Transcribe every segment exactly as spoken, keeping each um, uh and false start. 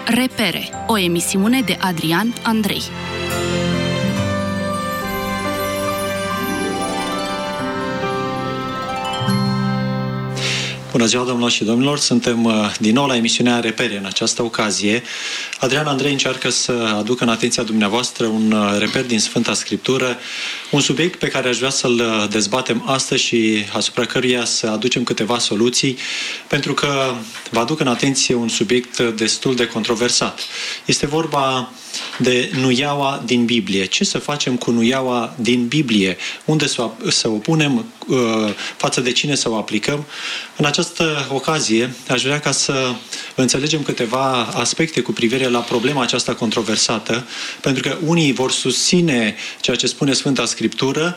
Repere, o emisiune de Adrian Andrei. Bună ziua, domnilor și domnilor! Suntem din nou la emisiunea Repere. În această ocazie, Adrian Andrei încearcă să aducă în atenția dumneavoastră un reper din Sfânta Scriptură, un subiect pe care aș vrea să-l dezbatem astăzi și asupra căruia să aducem câteva soluții, pentru că vă aduc în atenție un subiect destul de controversat. Este vorba de nuiaua din Biblie. Ce să facem cu nuiaua din Biblie? Unde să o punem? Față de cine să o aplicăm? În această ocazie aș vrea ca să înțelegem câteva aspecte cu privire la problema aceasta controversată, pentru că unii vor susține ceea ce spune Sfânta Scriptură.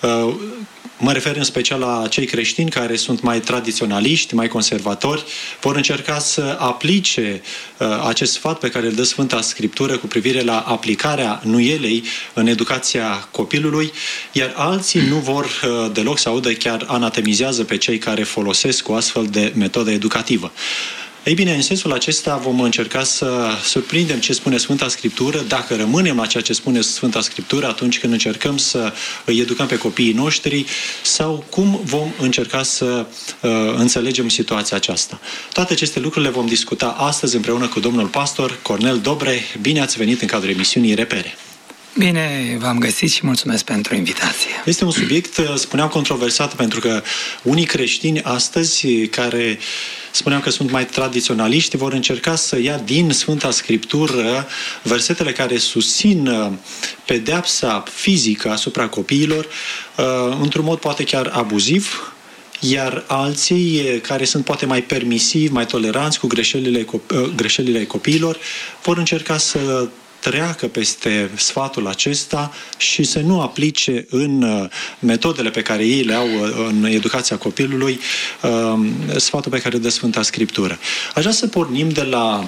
Mă refer în special la cei creștini care sunt mai tradiționaliști, mai conservatori, vor încerca să aplice acest sfat pe care îl dă Sfânta Scriptură cu privire la aplicarea nuielei în educația copilului, iar alții nu vor deloc să audă, chiar anatemizează pe cei care folosesc o astfel de metodă educativă. Ei bine, în sensul acesta vom încerca să surprindem ce spune Sfânta Scriptură, dacă rămânem la ceea ce spune Sfânta Scriptură atunci când încercăm să îi educăm pe copiii noștri, sau cum vom încerca să uh, înțelegem situația aceasta. Toate aceste lucruri le vom discuta astăzi împreună cu domnul pastor Cornel Dobre. Bine ați venit în cadrul emisiunii Repere. Bine v-am găsit și mulțumesc pentru invitație. Este un subiect, spuneam, controversat, pentru că unii creștini astăzi, care spuneam că sunt mai tradiționaliști, vor încerca să ia din Sfânta Scriptură versetele care susțin pedeapsa fizică asupra copiilor într-un mod poate chiar abuziv, iar alții care sunt poate mai permisivi, mai toleranți cu greșelile, greșelile copiilor, vor încerca să treacă peste sfatul acesta și să nu aplice în metodele pe care ei le au în educația copilului sfatul pe care îl dă Sfânta Scriptură. Aș vrea să pornim de la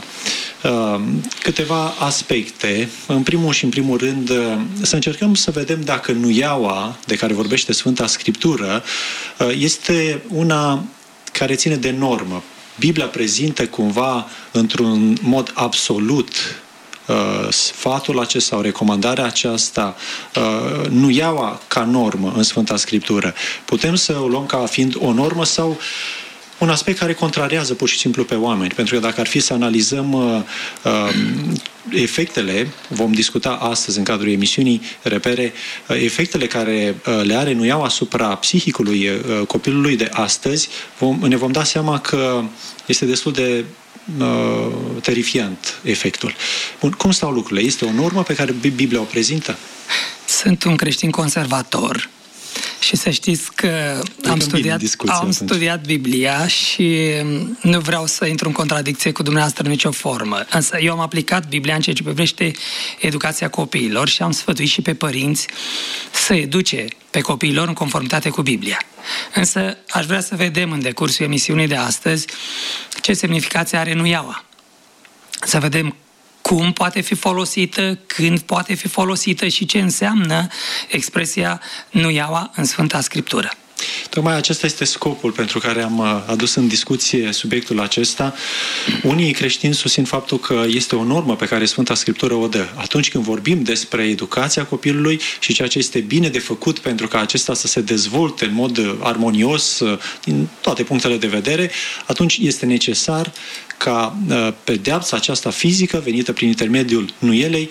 câteva aspecte. În primul și în primul rând, să încercăm să vedem dacă nuiaua de care vorbește Sfânta Scriptură este una care ține de normă. Biblia prezintă cumva într-un mod absolut sfatul acesta sau recomandarea aceasta, nuiaua ca normă în Sfânta Scriptură. Putem să o luăm ca fiind o normă sau un aspect care contrariază pur și simplu pe oameni? Pentru că dacă ar fi să analizăm uh, efectele, vom discuta astăzi în cadrul emisiunii Repere, uh, efectele care uh, le are nuiaua asupra psihicului uh, copilului de astăzi, vom, ne vom da seama că este destul de Uh, terifiant efectul. Bun, cum stau lucrurile? Este o normă pe care Biblia o prezintă? Sunt un creștin conservator și să știți că am studiat, am studiat Biblia și nu vreau să intru în contradicție cu dumneavoastră în nicio formă. Însă eu am aplicat Biblia în ceea ce privește educația copiilor și am sfătuit și pe părinți să educe pe copiilor în conformitate cu Biblia. Însă aș vrea să vedem în decursul emisiunii de astăzi ce semnificație are nuiaua. Să vedem cum poate fi folosită, când poate fi folosită și ce înseamnă expresia nuiaua în Sfânta Scriptură. Tocmai acesta este scopul pentru care am adus în discuție subiectul acesta. Unii creștini susțin faptul că este o normă pe care Sfânta Scriptură o dă. Atunci când vorbim despre educația copilului și ceea ce este bine de făcut pentru ca acesta să se dezvolte în mod armonios din toate punctele de vedere, atunci este necesar ca pedeapsa aceasta fizică, venită prin intermediul nuielei,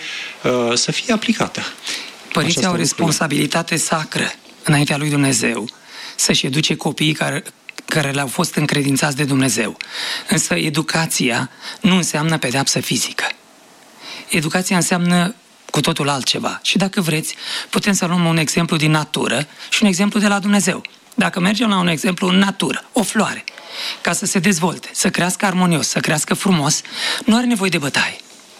să fie aplicată. Părinții au o responsabilitate sacră înaintea lui Dumnezeu să-și educe copiii care, care le-au fost încredințați de Dumnezeu. Însă educația nu înseamnă pedeapsă fizică. Educația înseamnă cu totul altceva. Și dacă vreți, putem să luăm un exemplu din natură și un exemplu de la Dumnezeu. Dacă mergem la un exemplu în natură, o floare, ca să se dezvolte, să crească armonios, să crească frumos, nu are nevoie de bătaie.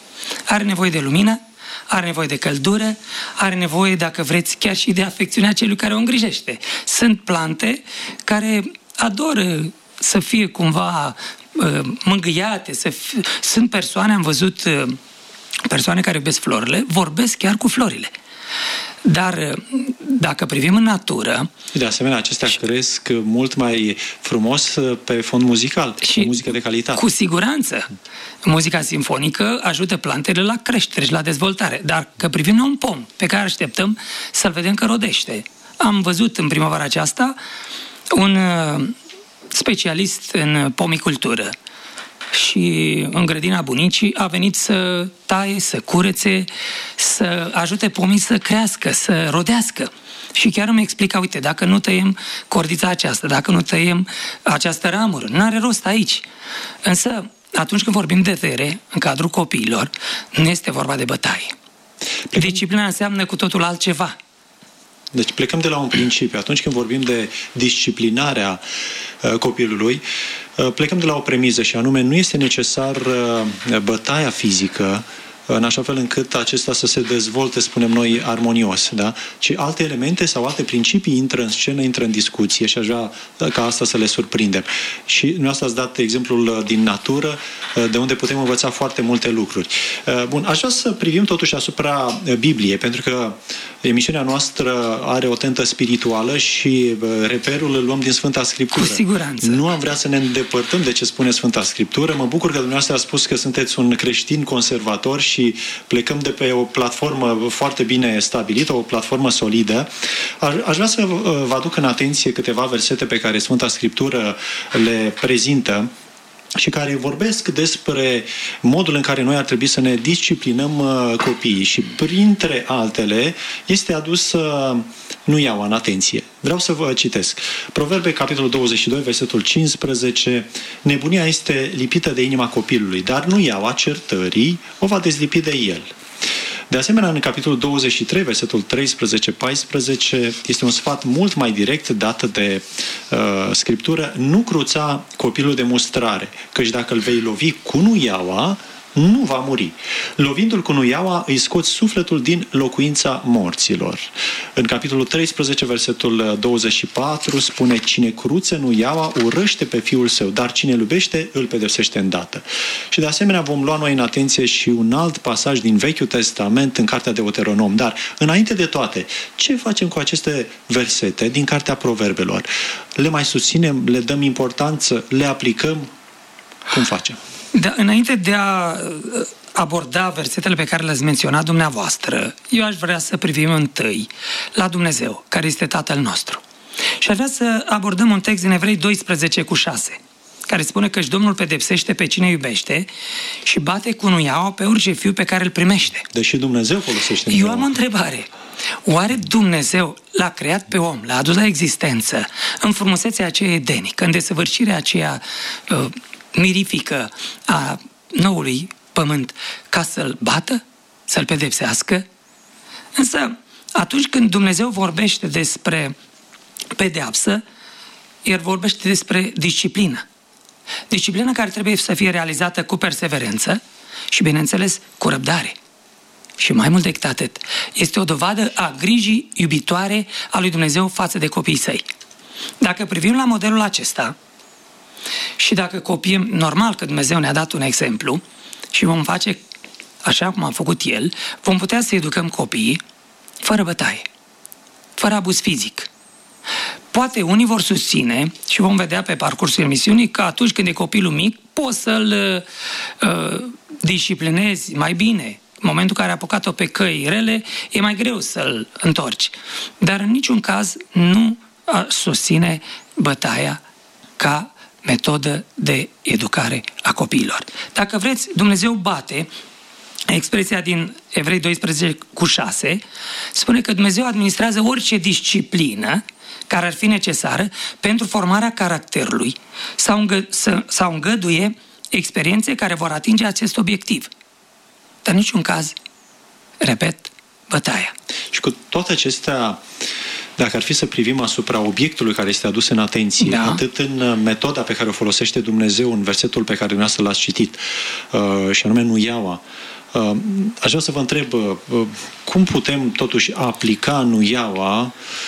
Are nevoie de lumină, are nevoie de căldură, are nevoie, dacă vreți, chiar și de afecțiunea celui care o îngrijește. Sunt plante care adoră să fie cumva uh, mângâiate, să fie... sunt persoane, am văzut uh, persoane care iubesc florile, vorbesc chiar cu florile. Dar dacă privim în natură... De asemenea, acestea și, cresc mult mai frumos pe fond muzical, și muzică de calitate. Cu siguranță. Muzica simfonică ajută plantele la creștere și la dezvoltare. Dar că privim la un pom pe care așteptăm să-l vedem că rodește. Am văzut în primăvara aceasta un specialist în pomicultură și în grădina bunicii a venit să taie, să curețe, să ajute pomii să crească, să rodească. Și chiar îmi explica, uite, dacă nu tăiem cordița aceasta, dacă nu tăiem această ramură, nu are rost aici. Însă, atunci când vorbim de tăiere, în cadrul copiilor, nu este vorba de bătaie. Disciplina înseamnă cu totul altceva. Deci plecăm de la un principiu. Atunci când vorbim de disciplinarea uh, copilului, uh, plecăm de la o premiză și anume nu este necesar uh, bătaia fizică în așa fel încât acesta să se dezvolte, spunem noi, armonios, da? Ci alte elemente sau alte principii intră în scenă, intră în discuție și aș vrea ca asta să le surprindem. Și dumneavoastră ați dat exemplul din natură, de unde putem învăța foarte multe lucruri. Bun, aș vrea să privim totuși asupra Bibliei, pentru că emisiunea noastră are o tentă spirituală și reperul îl luăm din Sfânta Scriptură. Cu siguranță. Nu am vrea să ne îndepărtăm de ce spune Sfânta Scriptură. Mă bucur că dumneavoastră a spus că sunteți un creștin conservator și plecăm de pe o platformă foarte bine stabilită, o platformă solidă. Aș vrea să vă aduc în atenție câteva versete pe care Sfânta Scriptură le prezintă și care vorbesc despre modul în care noi ar trebui să ne disciplinăm copiii și printre altele este adus nu iau în atenție. Vreau să vă citesc. Proverbe, capitolul douăzeci și doi, versetul cincisprezece. Nebunia este lipită de inima copilului, dar nu iaua certării o va dezlipi de el. De asemenea, în capitolul douăzeci și trei, versetul treisprezece paisprezece, este un sfat mult mai direct dat de uh, Scriptură. Nu cruța copilul de mustrare, căci dacă îl vei lovi cu nuiaua, nu va muri. Lovindu-l cu nuiaua, îi scoți sufletul din locuința morților. În capitolul treisprezece, versetul douăzeci și patru, spune: cine cruță nuiaua urăște pe fiul său, dar cine iubește îl pedepsește îndată. Și de asemenea vom lua noi în atenție și un alt pasaj din Vechiul Testament în Cartea Deuteronom. Dar, înainte de toate, ce facem cu aceste versete din Cartea Proverbelor? Le mai susținem, le dăm importanță, le aplicăm? Cum facem? Da, înainte de a aborda versetele pe care le-ați menționat dumneavoastră, eu aș vrea să privim întâi la Dumnezeu, care este Tatăl nostru. Și aș vrea să abordăm un text din Evrei doisprezece cu șase, care spune că Domnul pedepsește pe cine iubește și bate cu nuiaua pe orice fiu pe care îl primește. Deși Dumnezeu folosește nuiaua. Eu am o întrebare. Oare Dumnezeu l-a creat pe om, l-a adus la existență, în frumusețea aceea edenică, în desăvârșirea aceea uh, mirifică a noului pământ, ca să-l bată, să-l pedepsească? Însă, atunci când Dumnezeu vorbește despre pedeapsă, El vorbește despre disciplină. Disciplină care trebuie să fie realizată cu perseverență și, bineînțeles, cu răbdare. Și mai mult decât atât, este o dovadă a grijii iubitoare a lui Dumnezeu față de copiii săi. Dacă privim la modelul acesta, și dacă copiem, normal că Dumnezeu ne-a dat un exemplu și vom face așa cum a făcut El, vom putea să educăm copiii fără bătaie, fără abuz fizic. Poate unii vor susține și vom vedea pe parcursul emisiunii că atunci când e copilul mic poți să-l uh, disciplinezi mai bine. În momentul în care a apucat-o pe căi rele, e mai greu să-l întorci. Dar în niciun caz nu susține bătaia ca metodă de educare a copiilor. Dacă vreți, Dumnezeu bate, expresia din Evrei doisprezece cu șase, spune că Dumnezeu administrează orice disciplină care ar fi necesară pentru formarea caracterului sau, îngă, sau îngăduie experiențe care vor atinge acest obiectiv. Dar în niciun caz, repet, bătaia. Și cu toate acestea, dacă ar fi să privim asupra obiectului care este adus în atenție, da, atât în metoda pe care o folosește Dumnezeu în versetul pe care dumneavoastră l-ați citit, uh, și anume nuiaua, uh, aș vrea să vă întreb uh, cum putem totuși aplica nuiaua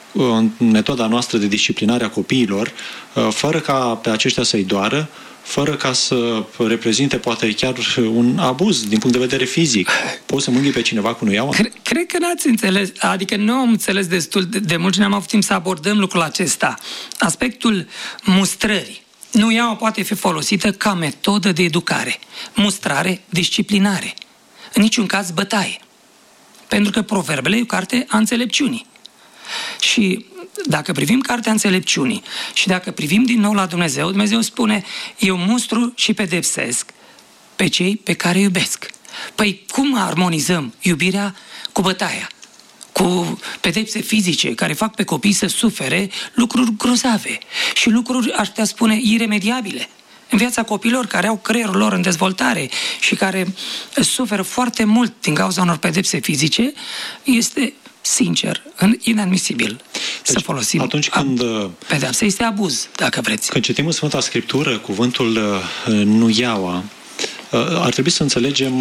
în metoda noastră de disciplinare a copiilor, fără ca pe aceștia să-i doară, fără ca să reprezinte poate chiar un abuz din punct de vedere fizic. Poți să mângâi pe cineva cu nuiaua? Cred, cred că n-ați înțeles, adică nu am înțeles destul de, de mult și n-am avut timp să abordăm lucrul acesta. Aspectul mustrării. Nuiaua poate fi folosită ca metodă de educare. Mustrare, disciplinare. În niciun caz bătaie. Pentru că Proverbele e o carte a înțelepciunii. Și dacă privim cartea înțelepciunii și dacă privim din nou la Dumnezeu, Dumnezeu spune, eu mustru și pedepsesc pe cei pe care iubesc. Păi cum armonizăm iubirea cu bătaia? Cu pedepse fizice care fac pe copii să sufere lucruri grozave și lucruri, aș putea spune, iremediabile. În viața copiilor care au creierul lor în dezvoltare și care suferă foarte mult din cauza unor pedepse fizice, este, sincer, inadmisibil deci, să folosim atunci când pedeapsă. Este abuz, dacă vreți. Când citim în Sfânta Scriptură cuvântul nuiaua, ar trebui să înțelegem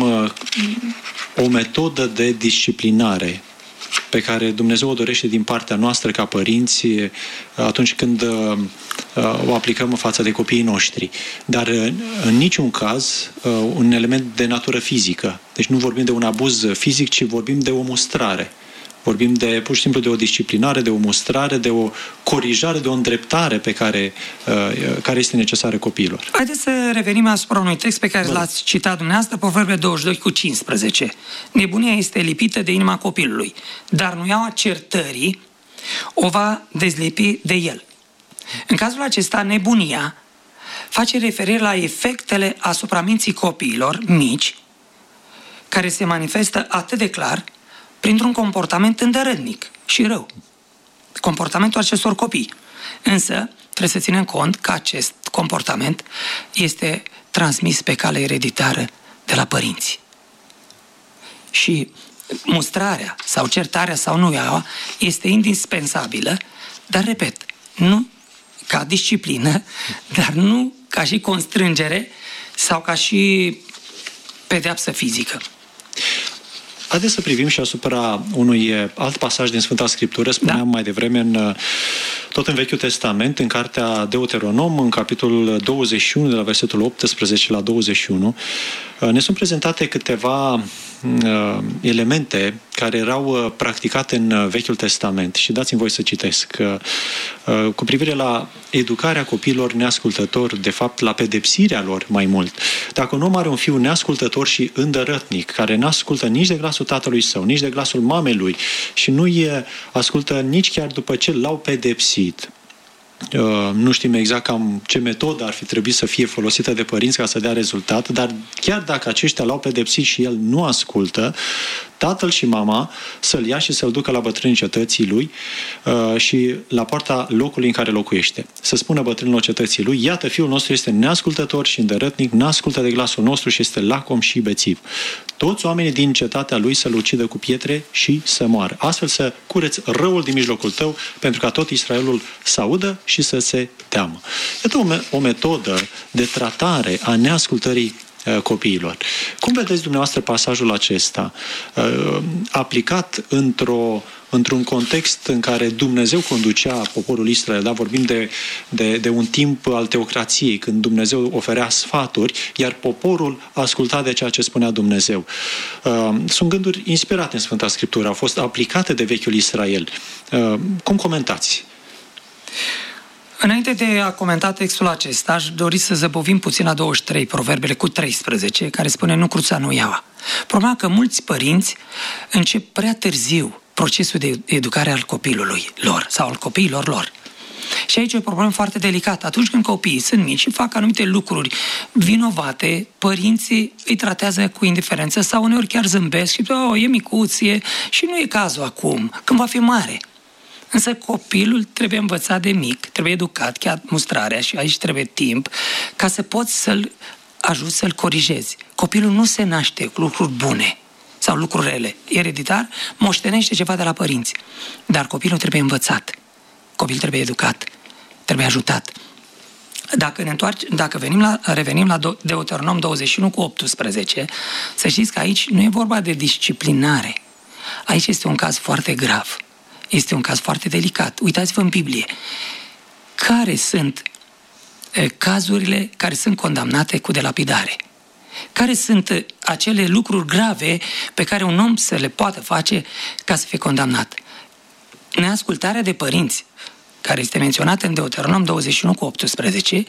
o metodă de disciplinare pe care Dumnezeu o dorește din partea noastră ca părinți atunci când o aplicăm în fața de copiii noștri. Dar în niciun caz un element de natură fizică. Deci nu vorbim de un abuz fizic, ci vorbim de o mustrare. Vorbim de, pur și simplu, de o disciplinare, de o mustrare, de o corijare, de o îndreptare pe care, care este necesară copiilor. Haideți să revenim asupra unui text pe care Bun. l-ați citat dumneavoastră, Proverbele douăzeci și doi cu cincisprezece. Nebunia este lipită de inima copilului, dar nuiaua certării o va dezlipi de el. În cazul acesta, nebunia face referire la efectele asupra minții copiilor mici, care se manifestă atât de clar printr-un comportament îndărătnic și rău. Comportamentul acestor copii. Însă, trebuie să ținem cont că acest comportament este transmis pe cale ereditară de la părinți. Și mustrarea sau certarea sau nuiaua este indispensabilă, dar, repet, nu ca disciplină, dar nu ca și constrângere sau ca și pedeapsă fizică. Haideți să privim și asupra unui alt pasaj din Sfânta Scriptură, spuneam da. mai devreme, în, tot în Vechiul Testament, în cartea Deuteronom, în capitolul douăzeci și unu, de la versetul optsprezece la douăzeci și unu, ne sunt prezentate câteva elemente care erau practicate în Vechiul Testament. Și dați-mi voi să citesc. Cu privire la educarea copiilor neascultători, de fapt la pedepsirea lor mai mult. Dacă un om are un fiu neascultător și îndărătnic, care n-ascultă nici de glasul tatălui său, nici de glasul mamei lui și nu-i ascultă nici chiar după ce l-au pedepsit, Uh, nu știm exact cam ce metodă ar fi trebuit să fie folosită de părinți ca să dea rezultat, dar chiar dacă aceștia l-au pedepsit și el nu ascultă, tatăl și mama să-l ia și să-l ducă la bătrânii cetății lui uh, și la poarta locului în care locuiește. Să spună bătrânilor cetății lui, iată, fiul nostru este neascultător și îndărătnic, n-ascultă de glasul nostru și este lacom și bețiv. Toți oamenii din cetatea lui să-l ucidă cu pietre și să moară. Astfel să cureți răul din mijlocul tău, pentru ca tot Israelul să audă și să se teamă. Iată o, me- o metodă de tratare a neascultării uh, copiilor. Cum vedeți dumneavoastră pasajul acesta uh, aplicat într-o, într-un context în care Dumnezeu conducea poporul Israel, da? Vorbim de, de, de un timp al teocrației, când Dumnezeu oferea sfaturi, iar poporul asculta de ceea ce spunea Dumnezeu. Uh, sunt gânduri inspirate în Sfânta Scriptură, au fost aplicate de vechiul Israel. Uh, cum comentați? Înainte de a comenta textul acesta, aș dori să zăbovim puțin la douăzeci și trei, Proverbele cu treisprezece, care spune nu cruța nuiaua. Problema că mulți părinți încep prea târziu procesul de educare al copilului lor sau al copiilor lor. Și aici e o problemă foarte delicată. Atunci când copiii sunt mici și fac anumite lucruri vinovate, părinții îi tratează cu indiferență sau uneori chiar zâmbesc și oh, e micuț, e... și nu e cazul acum, când va fi mare. Însă copilul trebuie învățat de mic, trebuie educat, chiar mustrarea, și aici trebuie timp, ca să poți să-l ajuți să-l corijezi. Copilul nu se naște cu lucruri bune sau lucruri rele. Ereditar moștenește ceva de la părinți. Dar copilul trebuie învățat. Copilul trebuie educat, trebuie ajutat. Dacă ne întoarcem, dacă venim la, revenim la Deuteronom douăzeci și unu cu optsprezece, să știți că aici nu e vorba de disciplinare. Aici este un caz foarte grav. este un caz foarte delicat. Uitați-vă în Biblie. Care sunt e, cazurile care sunt condamnate cu delapidare? Care sunt acele lucruri grave pe care un om să le poată face ca să fie condamnat? Neascultarea de părinți, care este menționată în Deuteronom douăzeci și unu cu optsprezece,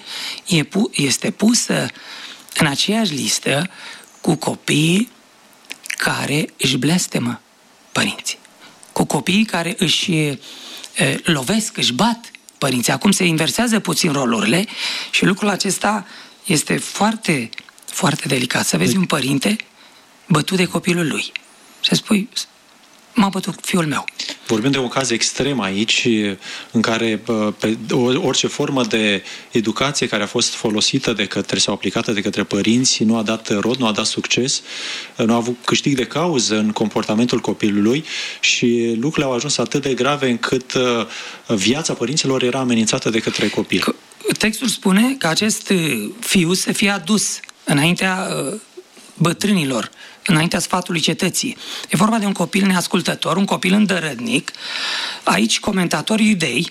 este pusă în aceeași listă cu copiii care își blestemă părinții, cu copiii care își e, lovesc, își bat părinții. Acum se inversează puțin rolurile și lucrul acesta este foarte, foarte delicat. Să vezi un părinte bătut de copilul lui și să spui, m-a bătut fiul meu. Vorbim de un caz extrem aici, în care pe orice formă de educație care a fost folosită de către sau aplicată de către părinți nu a dat rod, nu a dat succes, nu a avut câștig de cauză în comportamentul copilului și lucrurile au ajuns atât de grave încât viața părinților era amenințată de către copil. Textul spune că acest fiu să fie adus înaintea bătrânilor, înaintea sfatului cetății. E vorba de un copil neascultător, un copil îndărădnic. Aici comentatorii iudei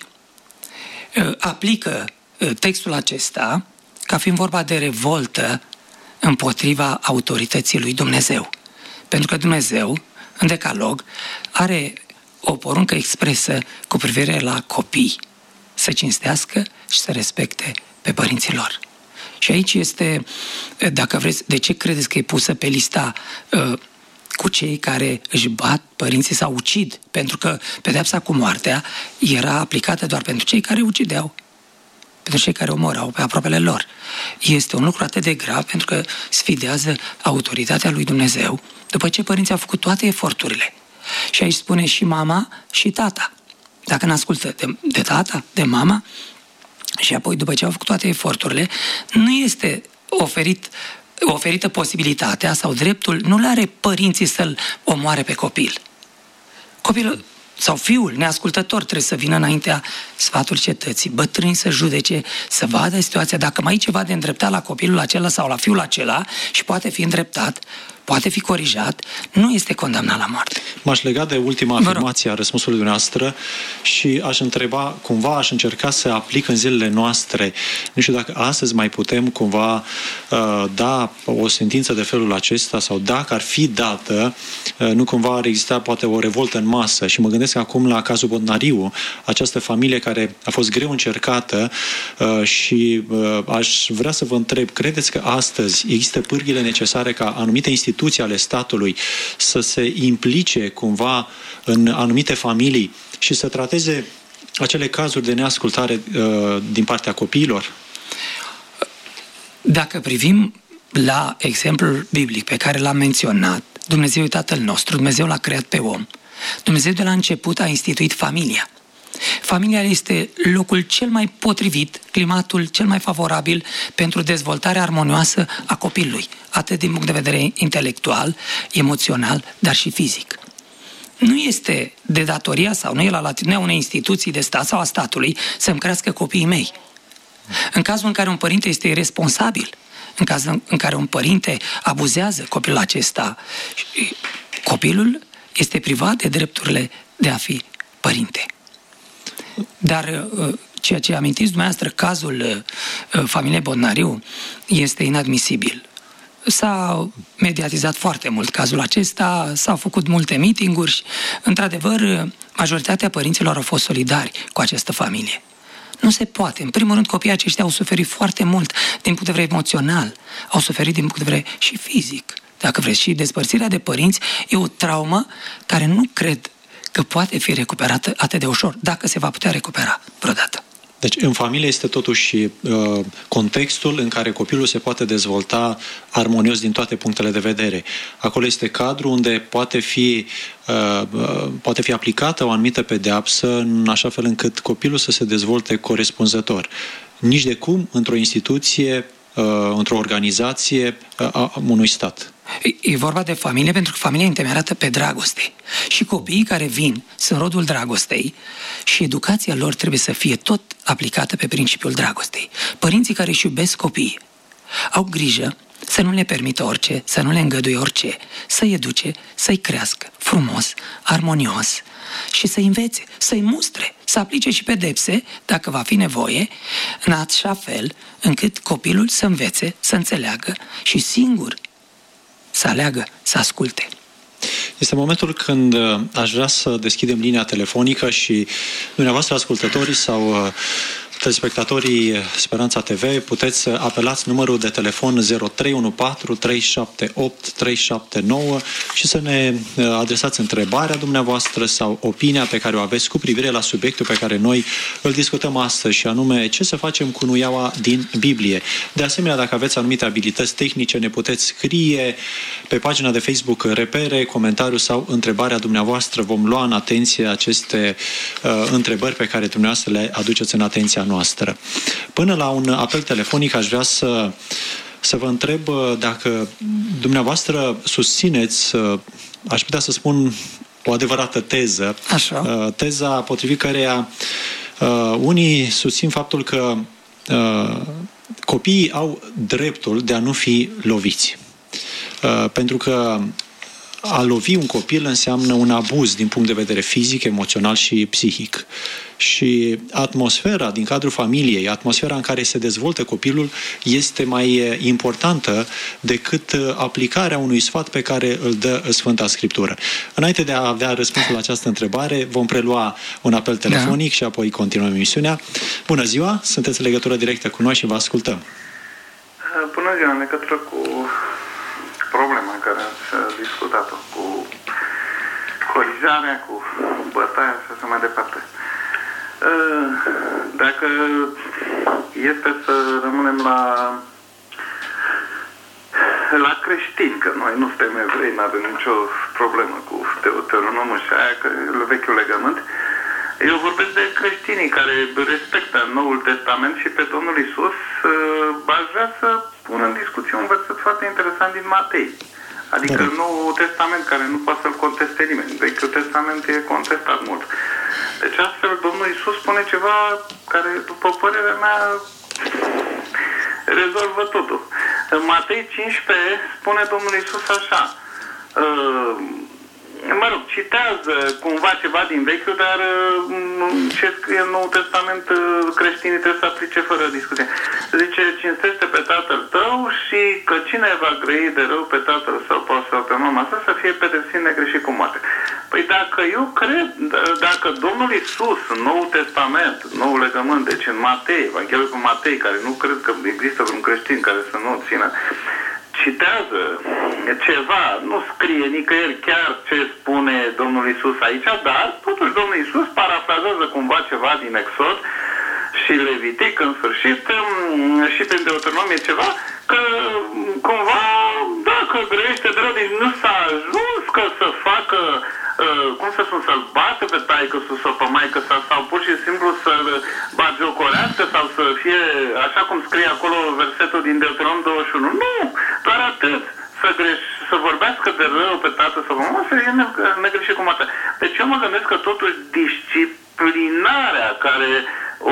uh, aplică uh, textul acesta ca fiind vorba de revoltă împotriva autorității lui Dumnezeu. Pentru că Dumnezeu, în Decalog, are o poruncă expresă cu privire la copii, să cinstească și să respecte pe părinții lor. Și aici este, dacă vreți, de ce credeți că e pusă pe lista uh, cu cei care își bat părinții sau ucid? Pentru că pedeapsa cu moartea era aplicată doar pentru cei care ucideau, pentru cei care omorau pe aproapele lor. Este un lucru atât de grav pentru că sfidează autoritatea lui Dumnezeu după ce părinții au făcut toate eforturile. Și aici spune și mama și tata. Dacă n-ascultă de, de tata, de mama, și apoi, după ce au făcut toate eforturile, nu este oferit, oferită posibilitatea sau dreptul, nu le are părinții să-l omoare pe copil. Copilul sau fiul neascultător trebuie să vină înaintea sfatului cetății, bătrâni să judece, să vadă situația, dacă mai e ceva de îndreptat la copilul acela sau la fiul acela și poate fi îndreptat, poate fi corijat, nu este condamnat la moarte. M-aș lega de ultima afirmație a răspunsului dumneavoastră și aș întreba, cumva aș încerca să aplic în zilele noastre. Nu știu dacă astăzi mai putem cumva uh, da o sentință de felul acesta sau dacă ar fi dată, uh, nu cumva ar exista poate o revoltă în masă. Și mă gândesc acum la cazul Bodnariu, această familie care a fost greu încercată uh, și uh, aș vrea să vă întreb, credeți că astăzi există pârghile necesare ca anumite instituții ale statului să se implice cumva în anumite familii și să trateze acele cazuri de neascultare uh, din partea copiilor? Dacă privim la exemplul biblic pe care l-am menționat, Dumnezeu e Tatăl nostru, Dumnezeu l-a creat pe om. Dumnezeu de la început a instituit familia. Familia este locul cel mai potrivit, climatul cel mai favorabil pentru dezvoltarea armonioasă a copilului, atât din punct de vedere intelectual, emoțional, dar și fizic. Nu este de datoria sau nu e la latitudinea unei instituții de stat sau a statului să-mi crească copiii mei. În cazul în care un părinte este irresponsabil, în cazul în care un părinte abuzează copilul acesta, copilul este privat de drepturile de a fi părinte. Dar ceea ce amintiți dumneavoastră, cazul familiei Bodnariu, este inadmisibil. S-a mediatizat foarte mult cazul acesta, s-au făcut multe meeting-uri și, într-adevăr, majoritatea părinților au fost solidari cu această familie. Nu se poate. În primul rând, copiii aceștia au suferit foarte mult din punct de vedere emoțional, au suferit din punct de vedere și fizic. Dacă vreți, și despărțirea de părinți e o traumă care nu cred că poate fi recuperată atât de ușor, dacă se va putea recupera vreodată. Deci în familie este totuși uh, contextul în care copilul se poate dezvolta armonios din toate punctele de vedere. Acolo este cadrul unde poate fi, uh, uh, poate fi aplicată o anumită pedeapsă în așa fel încât copilul să se dezvolte corespunzător. Nici de cum într-o instituție, uh, într-o organizație uh, a unui stat. E vorba de familie pentru că familia e întemeiată pe dragoste. Și copiii care vin sunt rodul dragostei și educația lor trebuie să fie tot aplicată pe principiul dragostei. Părinții care își iubesc copiii au grijă să nu le permită orice, să nu le îngăduie orice, să-i educe, să-i crească frumos, armonios, și să învețe, să-i mustre, să aplice și pedepse, dacă va fi nevoie, în așa fel încât copilul să învețe, să înțeleagă și singur să aleagă, să asculte. Este momentul când aș vrea să deschidem linia telefonică și dumneavoastră, ascultătorii sau telespectatorii Speranța T V, puteți apelați numărul de telefon zero trei unu patru trei șapte opt trei șapte nouă și să ne adresați întrebarea dumneavoastră sau opinia pe care o aveți cu privire la subiectul pe care noi îl discutăm astăzi, și anume ce să facem cu nuiaua din Biblie. De asemenea, dacă aveți anumite abilități tehnice, ne puteți scrie pe pagina de Facebook Repere, comentariu sau întrebarea dumneavoastră. Vom lua în atenție aceste uh, întrebări pe care dumneavoastră le aduceți în atenția noastră. Până la un apel telefonic aș vrea să, să vă întreb dacă dumneavoastră susțineți, aș putea să spun, o adevărată teză. Așa. Teza potrivit căreia unii susțin faptul că copiii au dreptul de a nu fi loviți. Pentru că a lovi un copil înseamnă un abuz din punct de vedere fizic, emoțional și psihic. Și atmosfera din cadrul familiei, atmosfera în care se dezvoltă copilul, este mai importantă decât aplicarea unui sfat pe care îl dă Sfânta Scriptură. Înainte de a avea răspunsul la această întrebare, vom prelua un apel telefonic, da, și apoi continuăm emisiunea. Bună ziua, sunteți în legătură directă cu noi și vă ascultăm. Bună ziua, în legătură cu problema care ați discutat-o, cu corizarea, cu bătaia și așa mai departe. Dacă este să rămânem la la creștini, că noi nu suntem evrei, nu avem nicio problemă cu Deuteronomul și aia, că vechiul legământ, eu vorbesc de creștinii care respectă Noul Testament și pe Domnul Iisus. Aș vrea să pun în discuție un verset foarte interesant din Matei. Adică da. Noul Testament, care nu poate să-l conteste nimeni. Vechiul Testament e contestat mult. Deci astfel Domnul Iisus spune ceva care, după părerea mea, rezolvă totul. În Matei cincisprezece spune Domnul Iisus așa: uh, mă rog, citează cumva ceva din Vechiul, dar ce scrie în Noul Testament creștinii trebuie să aplice fără discuție. Zice: cinstește pe tatăl tău și că cine va grăi de rău pe tatăl său sau pe mama sa să fie pedepsit negreșit cu moarte. Păi dacă eu cred, dacă Domnul Iisus în Noul Testament, Noul Legământ, deci în Matei, Evanghelul cu Matei, care nu cred că există vreun creștin care să nu o țină, citează ceva, nu scrie nicăieri chiar ce spune Domnul Iisus aici, dar totuși Domnul Iisus parafrazează cumva ceva din Exod și Levitic, în sfârșit, și prin Deuteronomie ceva, că cumva, dacă grește de rău, deci nu s-a ajuns că să facă, cum să spun, să-l bată pe taică-sul sau pe maică-sa, sau pur și simplu să-l bagiocorească sau să fie, așa cum scrie acolo versetul din Deuteronom douăzeci și unu. Nu! Doar atât. Să, greș, să vorbească de rău pe tată sau pe mamă, să fie negreșit cu moartea. Deci eu mă gândesc că totuși disciplinarea care o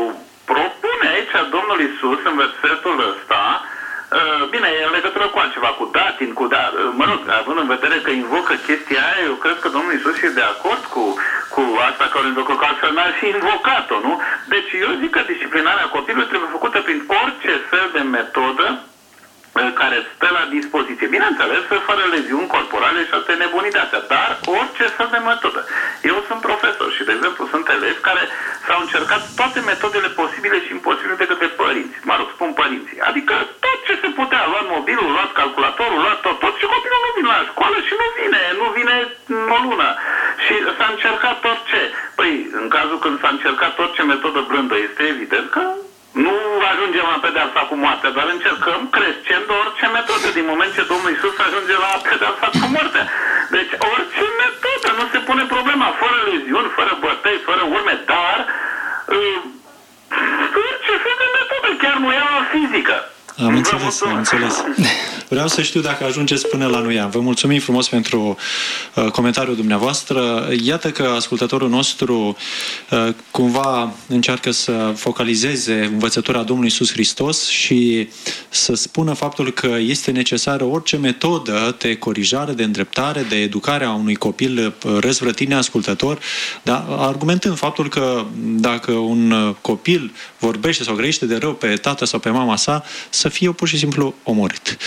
propune aici Domnul Iisus în versetul ăsta, bine, e în legătură cu altceva, cu datin, cu dar, mă rog, având în vedere că invocă chestia aia, eu cred că Domnul Iisus e de acord cu, cu asta care o invocă, că altfel n-ar fi invocat-o, nu? Deci eu zic că disciplinarea copilului trebuie făcută prin orice fel de metodă care stă la dispoziție. Bineînțeles, fără leziuni corporale și alte nebunii de astea, dar orice fel de metodă. Eu sunt profesor și, de exemplu, sunt elevi care s-au încercat toate metodele posibile și imposibile de către părinți. Mă rog, spun părinții. Adică tot ce se putea, luat mobilul, luat calculatorul, luat tot, tot și copilul nu vine la școală și nu vine, nu vine o lună. Și s-a încercat orice. Păi, în cazul când s-a încercat orice metodă blândă, este evident că nu ajungem la pedeapsa cu moartea, dar încercăm crescând orice metodă, din moment ce Domnul Iisus ajunge la pedeapsa cu moartea. Deci orice metodă, nu se pune problema, fără leziuni, fără bătăi, fără urme, dar uh, orice fel de metodă, chiar nu iau fizică. Am înțeles, am înțeles. Vreau să știu dacă ajungeți până la Nuian. Vă mulțumim frumos pentru uh, comentariul dumneavoastră. Iată că ascultătorul nostru uh, cumva încearcă să focalizeze învățătura Domnului Iisus Hristos și să spună faptul că este necesară orice metodă de corijare, de îndreptare, de educare a unui copil răzvrătit neascultător, dar argumentând faptul că dacă un copil vorbește sau grăiește de rău pe tată sau pe mama sa, să fie pur și simplu omorât.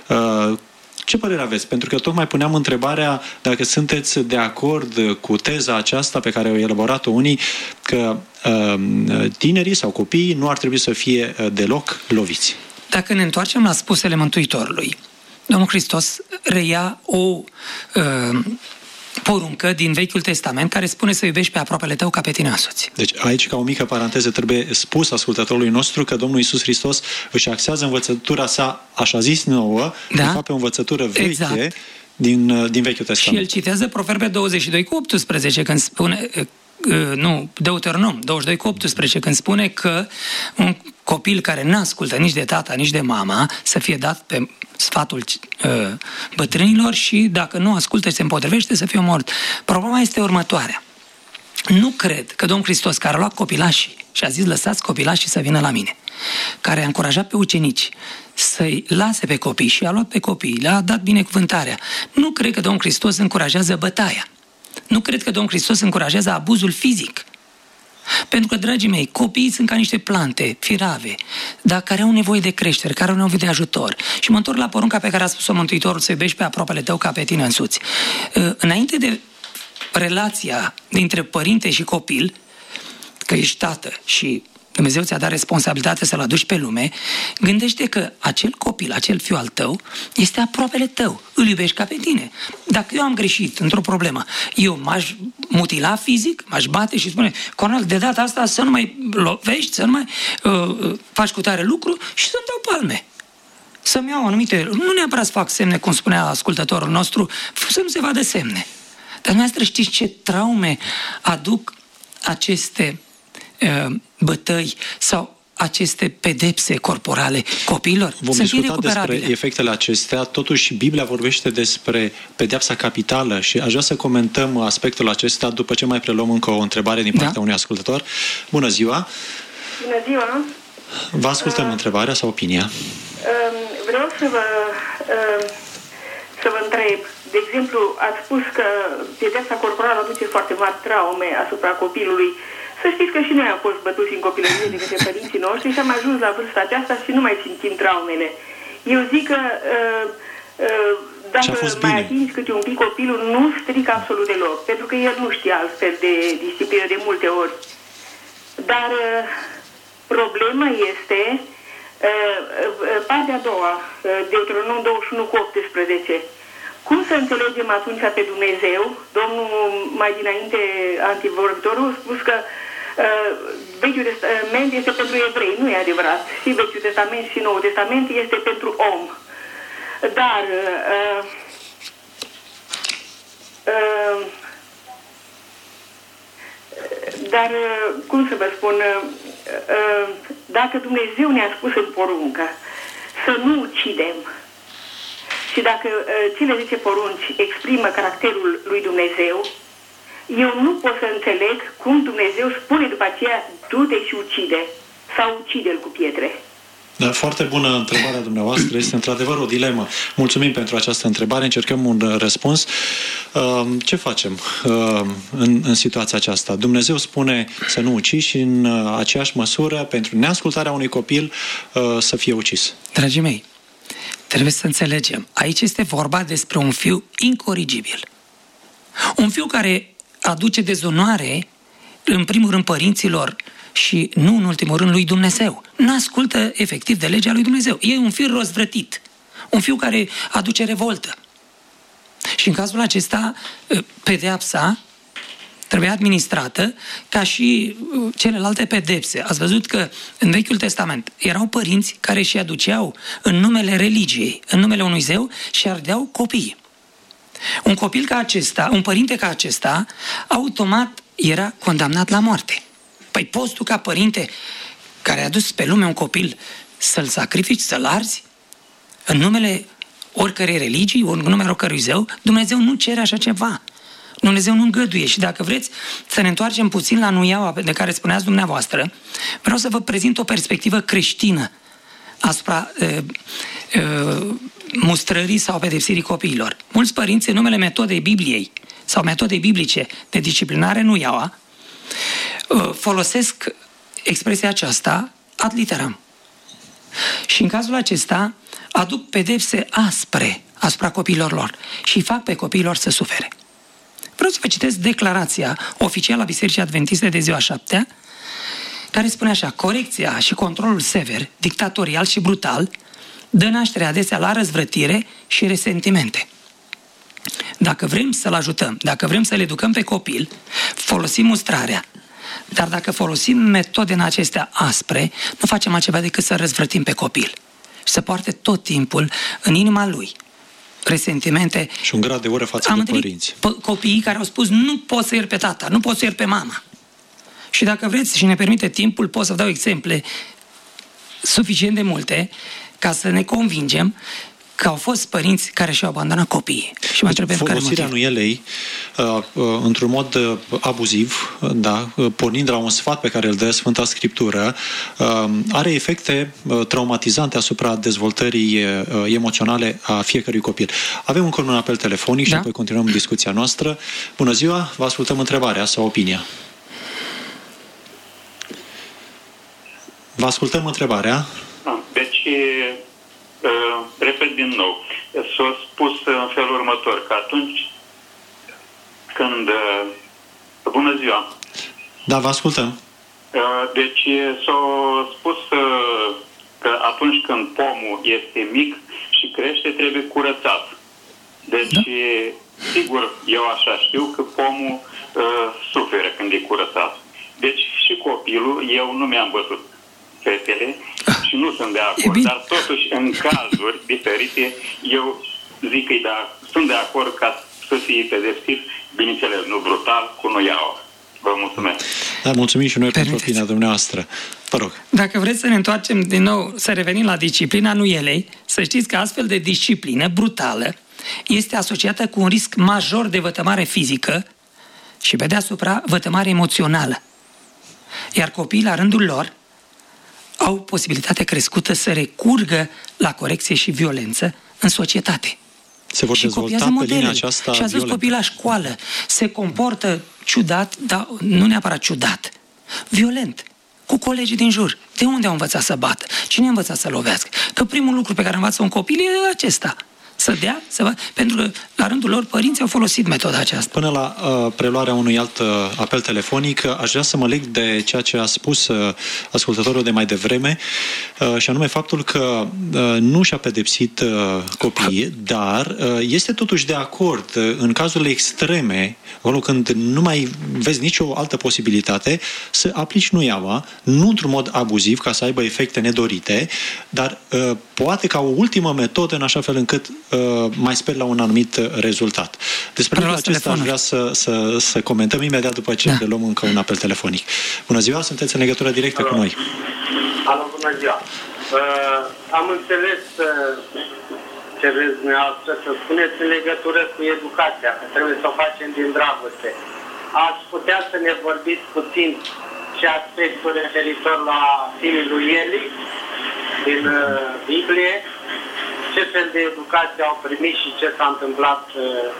Ce părere aveți? Pentru că tocmai puneam întrebarea dacă sunteți de acord cu teza aceasta pe care au elaborat-o unii, că tinerii sau copiii nu ar trebui să fie deloc loviți. Dacă ne întoarcem la spusele Mântuitorului, Domnul Hristos reia o uh, poruncă din Vechiul Testament care spune să iubești pe aproapele tău ca pe tine însuți. Deci aici, ca o mică paranteză, trebuie spus ascultătorului nostru că Domnul Iisus Hristos își axează învățătura sa, așa zis nouă, da? De fapt pe o învățătură veche, exact. din, din Vechiul Testament. Și el citează Proverbe douăzeci și doi cu optsprezece când spune... nu, Deuteronom douăzeci și doi cu optsprezece, când spune că un copil care nu ascultă nici de tata, nici de mama, să fie dat pe sfatul uh, bătrânilor și dacă nu ascultă și se împotrivește, să fie omorât. Problema este următoarea. Nu cred că Domnul Hristos, care a luat copilașii și a zis lăsați copilașii să vină la mine, care a încurajat pe ucenici să-i lase pe copii și a luat pe copii, le-a dat binecuvântarea, nu cred că Domnul Hristos încurajează bătaia. Nu cred că Domnul Hristos încurajează abuzul fizic. Pentru că, dragii mei, copiii sunt ca niște plante firave, dar care au nevoie de creștere, care au nevoie de ajutor. Și mă întorc la porunca pe care a spus-o Mântuitorul, să iubești pe aproapele tău ca pe tine însuți. Înainte de relația dintre părinte și copil, că ești tată și Dumnezeu ți-a dat responsabilitatea să-l aduci pe lume, gândește că acel copil, acel fiu al tău, este aproapele tău. Îl iubești ca pe tine. Dacă eu am greșit într-o problemă, eu m-aș mutila fizic, m-aș bate și spune, Cornel, de data asta să nu mai lovești, să nu mai uh, faci cu tare lucru și să-mi dau palme. Să-mi iau anumite... Nu neapărat să fac semne, cum spunea ascultătorul nostru, să nu se vadă semne. Dar dumneavoastră știți ce traume aduc aceste bătăi sau aceste pedepse corporale copiilor? Vom discuta despre efectele acestea, totuși Biblia vorbește despre pedeapsa capitală și aș vrea să comentăm aspectul acesta după ce mai preluăm încă o întrebare din partea da. unui ascultător. Bună ziua! Bună ziua! Vă ascultăm uh, întrebarea sau opinia. Uh, vreau să vă, uh, să vă întreb. De exemplu, ați spus că pedeapsa corporală aduce foarte mari traume asupra copilului. Să știți că și noi am fost bătuți în copilărie de către părinții noștri și am ajuns la vârsta aceasta și nu mai simțim traumele. Eu zic că uh, uh, dacă mai atingi câte un pic copilul, nu strică absolut deloc, pentru că el nu știe altfel de disciplină de multe ori. Dar uh, problema este uh, uh, partea a doua, uh, Deuteronom douăzeci și unu cu optsprezece. Cum să înțelegem atunci pe Dumnezeu? Domnul mai dinainte, antivorbitorul, a spus că uh, Vechiul Testament este pentru evrei. Nu e adevărat. Și Vechiul Testament și Noul Testament este pentru om. Dar uh, uh, dar cum să vă spun, uh, dacă Dumnezeu ne-a spus în poruncă să nu ucidem, și dacă uh, cele zece porunci exprimă caracterul lui Dumnezeu, eu nu pot să înțeleg cum Dumnezeu spune după aceea du-te și ucide sau ucide-l cu pietre. Da, foarte bună întrebarea dumneavoastră. Este într-adevăr o dilemă. Mulțumim pentru această întrebare. Încercăm un răspuns. Uh, ce facem uh, în, în situația aceasta? Dumnezeu spune să nu ucizi și în uh, aceeași măsură, pentru neascultarea unui copil, uh, să fie ucis. Dragii mei, trebuie să înțelegem. Aici este vorba despre un fiu incorrigibil. Un fiu care aduce dezonoare, în primul rând, părinților și nu în ultimul rând lui Dumnezeu. Nu ascultă efectiv de legea lui Dumnezeu. E un fiu răzvrătit. Un fiu care aduce revoltă. Și în cazul acesta, pedeapsa trebuie administrată ca și celelalte pedepse. Ați văzut că în Vechiul Testament erau părinți care și aduceau în numele religiei, în numele unui zeu, și ardeau copiii. Un copil ca acesta, un părinte ca acesta, automat era condamnat la moarte. Păi poți tu, ca părinte care a dus pe lume un copil, să-l sacrifici, să-l arzi în numele oricărei religii, ori în numele oricărui zeu, Dumnezeu nu cere așa ceva. Dumnezeu nu îngăduie. Și dacă vreți să ne întoarcem puțin la nuiaua de care spuneați dumneavoastră, vreau să vă prezint o perspectivă creștină asupra uh, uh, mustrării sau pedepsirii copiilor. Mulți părinți, în numele metodei Bibliei sau metodei biblice de disciplinare nuiaua, uh, folosesc expresia aceasta ad literam. Și în cazul acesta aduc pedepse aspre asupra copiilor lor și fac pe copiilor să sufere. Vreau să vă citesc declarația oficială a Bisericii Adventiste de ziua șaptea, care spune așa: corecția și controlul sever, dictatorial și brutal, dă naștere adesea la răzvrătire și resentimente. Dacă vrem să-l ajutăm, dacă vrem să-l educăm pe copil, folosim mustrarea. Dar dacă folosim metode în acestea aspre, nu facem altceva decât să răzvrătim pe copil. Și să poarte tot timpul în inima lui resentimente. Și un grad de ură față Am de părinți. P- copiii care au spus: nu pot să iert pe tata, nu pot să iert pe mama. Și dacă vreți și ne permite timpul, pot să vă dau exemple suficient de multe ca să ne convingem că au fost părinți care și-au abandonat copiii. Și mă întreb pentru care motiv. Folosirea nuielei uh, uh, într-un mod uh, abuziv, uh, da, uh, pornind de la un sfat pe care îl dă Sfânta Scriptură, uh, are efecte uh, traumatizante asupra dezvoltării uh, emoționale a fiecărui copil. Avem încă un apel telefonic da? Și apoi continuăm discuția noastră. Bună ziua, vă ascultăm întrebarea sau opinia. Vă ascultăm întrebarea. Deci, uh, repet din nou, s-a spus în felul următor, că atunci când... Uh, bună ziua! Da, vă ascultăm. Uh, deci s-a spus uh, că atunci când pomul este mic și crește, trebuie curățat. Deci, da? Sigur, eu așa știu că pomul uh, suferă când e curățat. Deci și copilul, eu nu mi-am văzut fetele și nu sunt de acord, dar totuși în cazuri diferite eu zic că da, sunt de acord ca să fie pedepsit, bineînțeles, nu brutal, cu nuiaua. Vă mulțumesc. Da, mulțumim și noi pentru opinia dumneavoastră. Vă rog. Dacă vreți să ne întoarcem din nou, să revenim la disciplina nuielei, să știți că astfel de disciplină brutală este asociată cu un risc major de vătămare fizică și pe deasupra vătămare emoțională. Iar copiii, la rândul lor, au posibilitatea crescută să recurgă la corecție și violență în societate. Se vor și dezvolta pe linia aceasta și ați văzut copiii la școală, se comportă ciudat, dar nu neapărat ciudat, violent, cu colegii din jur. De unde au învățat să bată? Cine a învățat să lovească? Că primul lucru pe care învață un copil e acesta. Să dea, să va... pentru că la rândul lor părinții au folosit metoda aceasta. Până la uh, preluarea unui alt uh, apel telefonic, uh, aș vrea să mă leg de ceea ce a spus uh, ascultătorul de mai devreme, uh, și anume faptul că uh, nu și-a pedepsit uh, copiii, dar uh, este totuși de acord uh, în cazurile extreme, acolo când nu mai vezi nicio altă posibilitate, să aplici nuiaua, nu într-un mod abuziv, ca să aibă efecte nedorite, dar uh, poate ca o ultimă metodă, în așa fel încât Uh, mai sper la un anumit rezultat. Despre lucrul acesta aș vrea să, să, să comentăm imediat după ce da. luăm încă un apel telefonic. Bună ziua, sunteți în legătură directă Alo. cu noi. Alo, bună ziua. Uh, am înțeles uh, ce vreți dumneavoastră să spuneți în legătură cu educația, că trebuie să o facem din dragoste. Ați putea să ne vorbiți puțin și aspectul referitor la fiul lui Eli din uh, Biblie, ce fel de educație au primit și ce s-a întâmplat uh,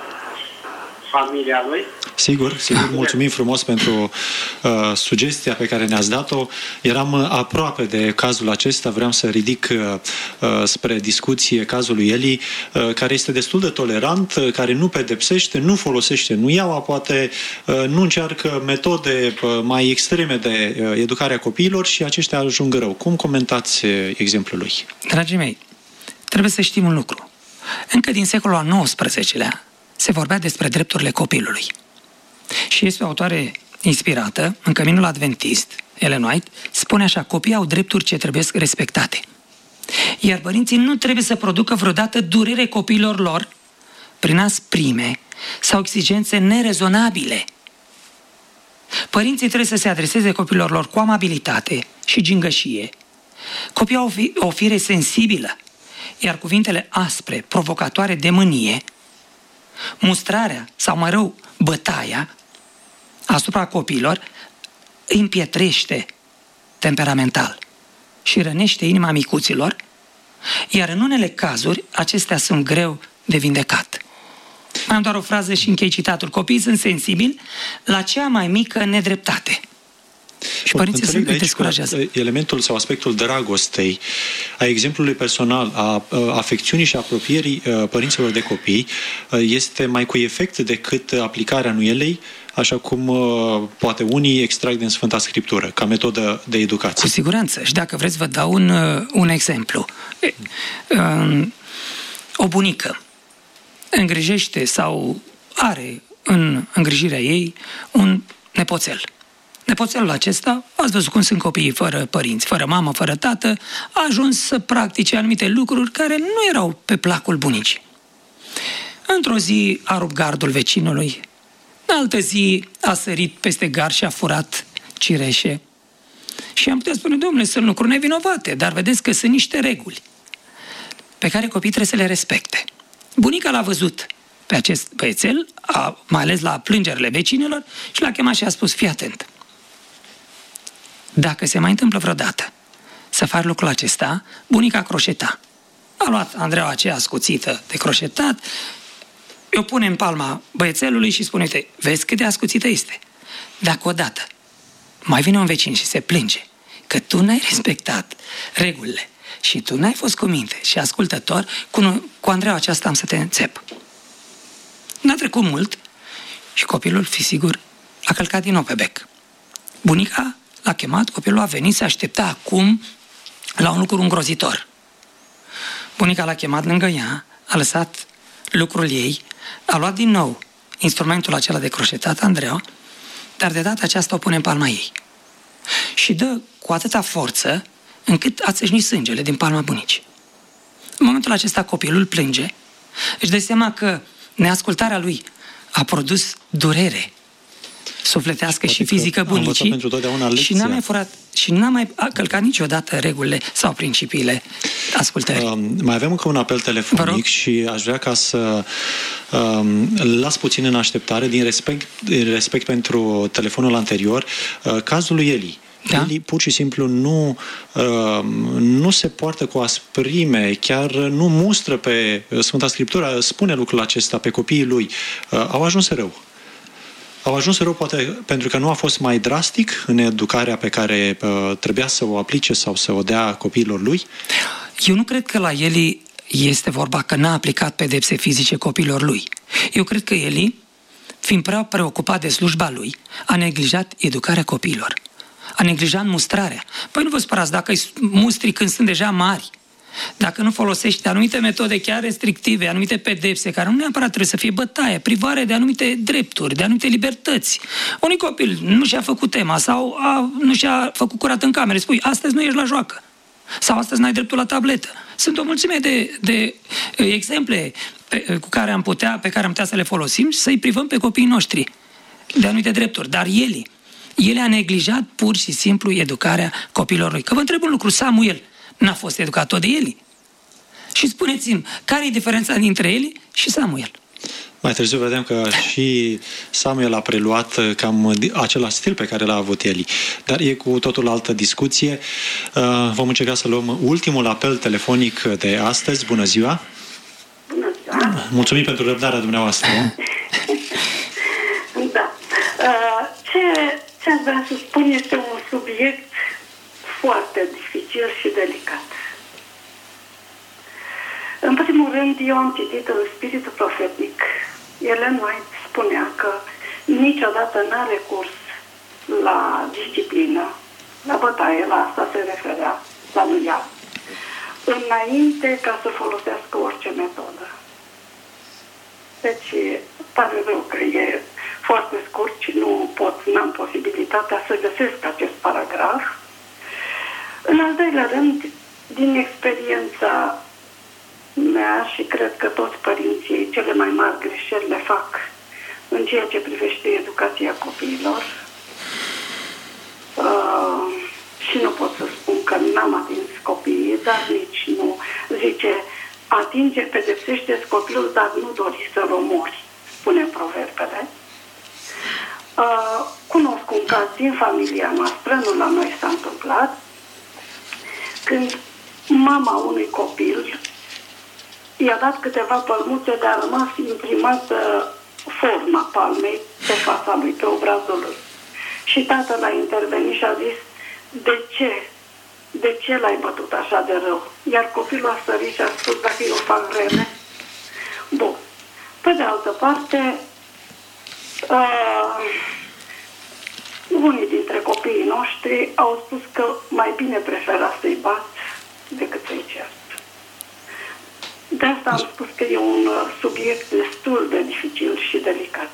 familia lui? Sigur, sigur, mulțumim frumos pentru uh, sugestia pe care ne-ați dat-o. Eram uh, aproape de cazul acesta, vreau să ridic uh, uh, spre discuție cazul lui Eli, uh, care este destul de tolerant, uh, care nu pedepsește, nu folosește nuiaua, poate uh, nu încearcă metode uh, mai extreme de uh, educare a copiilor și aceștia ajung rău. Cum comentați uh, exemplul lui? Dragii mei, trebuie să știm un lucru. Încă din secolul al nouăsprezecelea se vorbea despre drepturile copilului. Și este o autoare inspirată, în Căminul Adventist, Ellen White, spune așa: copiii au drepturi ce trebuie respectate. Iar părinții nu trebuie să producă vreodată durere copiilor lor prin asprime sau exigențe nerezonabile. Părinții trebuie să se adreseze copiilor lor cu amabilitate și gingășie. Copiii au o fire sensibilă, Iar cuvintele aspre, provocatoare de mânie, mustrarea sau mai rău bătaia asupra copiilor îi împietrește temperamental și rănește inima micuților, iar în unele cazuri acestea sunt greu de vindecat. Mai am doar o frază și închei citatul. Copiii sunt sensibili la cea mai mică nedreptate. Și părinții sunt descurajează. Elementul sau aspectul dragostei, a exemplului personal, a afecțiunii și apropierii părinților de copii este mai cu efect decât aplicarea nuielei, așa cum poate unii extrag din Sfânta Scriptură, ca metodă de educație. Cu siguranță. Și dacă vreți, vă dau un, un exemplu. O bunică îngrijește sau are în îngrijirea ei un nepoțel. Nepoțelul acesta, ați văzut cum sunt copiii fără părinți, fără mamă, fără tată, a ajuns să practice anumite lucruri care nu erau pe placul bunicii. Într-o zi a rupt gardul vecinului, în altă zi a sărit peste gard și a furat cireșe. Și am putea spune, domnule, sunt lucruri nevinovate, dar vedeți că sunt niște reguli pe care copiii trebuie să le respecte. Bunica l-a văzut pe acest băiețel, a, mai ales la plângerile vecinilor, și l-a chemat și a spus, fii atent. Dacă se mai întâmplă vreodată să faci lucrul acesta, bunica croșeta. A luat Andreea aceea ascuțită de croșetat, o pune în palma băiețelului și spune, uite, vezi cât de ascuțită este. Dacă odată mai vine un vecin și se plânge că tu n-ai respectat regulile și tu n-ai fost cu minte și ascultător, cu, cu Andreea aceasta am să te înțep. N-a trecut mult și copilul, fi sigur, a călcat din nou pe bec. Bunica l-a chemat, copilul a venit, se aștepta acum la un lucru îngrozitor. Bunica l-a chemat lângă ea, a lăsat lucrul ei, a luat din nou instrumentul acela de croșetat, Andreea, dar de data aceasta o pune în palma ei. Și dă cu atâta forță încât a țâșnit sângele din palma bunicii. În momentul acesta copilul plânge, își dă seama că neascultarea lui a produs durere sufletească și fizică bunicii și n-a mai furat și n-a mai călcat niciodată regulile sau principiile ascultării. Uh, mai avem încă un apel telefonic și aș vrea ca să uh, las puțin în așteptare din respect, din respect pentru telefonul anterior, uh, cazul lui Eli. Da? Eli pur și simplu nu, uh, nu se poartă cu asprime, chiar nu mustră pe Sfânta Scriptură, spune lucrul acesta pe copiii lui. Uh, au ajuns rău. Au ajuns rău poate pentru că nu a fost mai drastic în educarea pe care uh, trebuia să o aplice sau să o dea copiilor lui? Eu nu cred că la Eli este vorba că n-a aplicat pedepse fizice copiilor lui. Eu cred că Eli, fiind prea preocupat de slujba lui, a neglijat educarea copiilor. A neglijat mustrarea. Păi nu vă spărați, dacă îi mustri când sunt deja mari, dacă nu folosești anumite metode chiar restrictive, anumite pedepse, care nu neapărat trebuie să fie bătaie, privare de anumite drepturi, de anumite libertăți. Unui copil nu și-a făcut tema sau a, nu și-a făcut curat în cameră, spui, astăzi nu ești la joacă. Sau astăzi n-ai dreptul la tabletă. Sunt o mulțime de, de exemple pe, cu care am putea, pe care am putea să le folosim și să-i privăm pe copiii noștri de anumite drepturi. Dar Eli, el a neglijat pur și simplu educarea copilor lui. Că vă întreb un lucru, Samuel n-a fost educat tot de Eli? Și spuneți-mi, care e diferența dintre Eli și Samuel? Mai târziu vedem că și Samuel a preluat cam același stil pe care l-a avut Eli. Dar e cu totul altă discuție. Vom încerca să luăm ultimul apel telefonic de astăzi. Bună ziua! Bună ziua! Mulțumim pentru răbdarea dumneavoastră. Da. Ce, ce aș vrea să spun este un subiect foarte dificil și delicat. În primul rând, eu am citit în spiritul profetic. Ellen White spunea că niciodată n-a recurs la disciplină, la bătaie, la asta se referea, la nuia, înainte ca să folosească orice metodă. Deci, pare rău că e foarte scurt și nu pot, n-am posibilitatea să găsesc acest paragraf. În al doilea rând, din experiența mea și cred că toți părinții cele mai mari greșeli le fac în ceea ce privește educația copiilor. Uh, și nu pot să spun că n-am atins copiii, dar nici nu zice atinge, pedepsește-ți copilul, dar nu dori să-l omori, spune proverbele. Uh, cunosc un caz din familia noastră, nu la noi s-a întâmplat, când mama unui copil i-a dat câteva pălmuțe, dar a rămas imprimată forma palmei pe fața lui, pe obrazul lui. Și tatăl a intervenit și a zis, de ce? De ce l-ai bătut așa de rău? Iar copilul a sărit și a spus, dacă eu fac rele. Bun. Pe de altă parte, uh, unii dintre copiii noștri au spus că mai bine prefera să-i bați decât să-i cert. De asta am spus că e un subiect destul de dificil și delicat.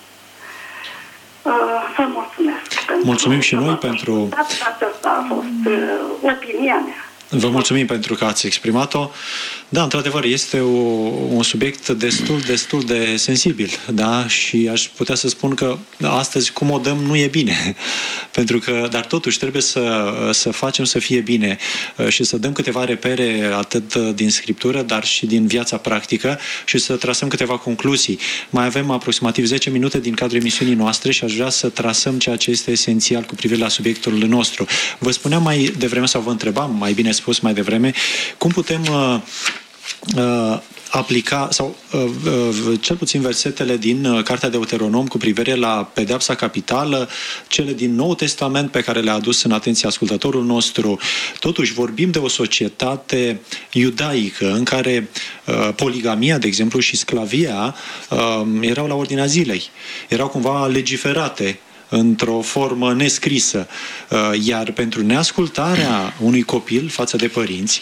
Vă mulțumesc. Mulțumim și noi pentru... Aceasta a fost uh, opinia mea. Vă mulțumim pentru că ați exprimat-o. Da, într-adevăr, este o, un subiect destul, destul de sensibil, da? Și aș putea să spun că astăzi cum o dăm nu e bine. Pentru că, dar totuși trebuie să, să facem să fie bine și să dăm câteva repere atât din Scriptură, dar și din viața practică și să trasăm câteva concluzii. Mai avem aproximativ zece minute din cadrul emisiunii noastre și aș vrea să trasăm ceea ce este esențial cu privire la subiectul nostru. Vă spuneam mai devreme, sau vă întrebam, mai bine spus mai devreme, cum putem uh, uh, aplica, sau uh, uh, cel puțin versetele din uh, Cartea Deuteronom cu privire la pedeapsa capitală, cele din Noul Testament pe care le-a adus în atenție ascultătorul nostru. Totuși vorbim de o societate iudaică în care uh, poligamia, de exemplu, și sclavia uh, erau la ordinea zilei. Erau cumva legiferate într-o formă nescrisă. Iar pentru neascultarea unui copil față de părinți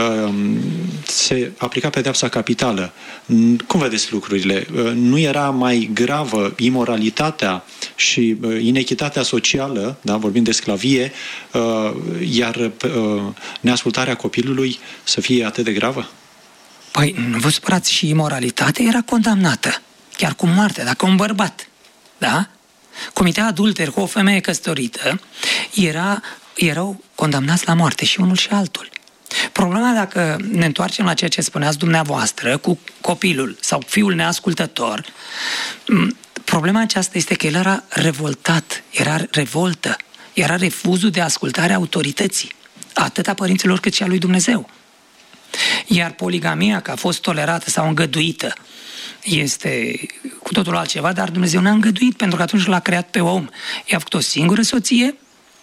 se aplica pedeapsa capitală. Cum vedeți lucrurile? Nu era mai gravă imoralitatea și inechitatea socială, da, vorbim de sclavie, iar neascultarea copilului să fie atât de gravă? Păi, nu vă supărați, și imoralitatea era condamnată, chiar cu moarte, dacă un bărbat, da? Comitea adulter cu o femeie căsătorită era, erau condamnați la moarte și unul și altul. Problema, dacă ne întoarcem la ceea ce spuneați dumneavoastră cu copilul sau fiul neascultător, problema aceasta este că el era revoltat, era revoltă, era refuzul de ascultare a autorității, atât a părinților cât și a lui Dumnezeu. Iar poligamia, că a fost tolerată sau îngăduită, este cu totul altceva, dar Dumnezeu n-a îngăduit, pentru că atunci l-a creat pe om. I-a făcut o singură soție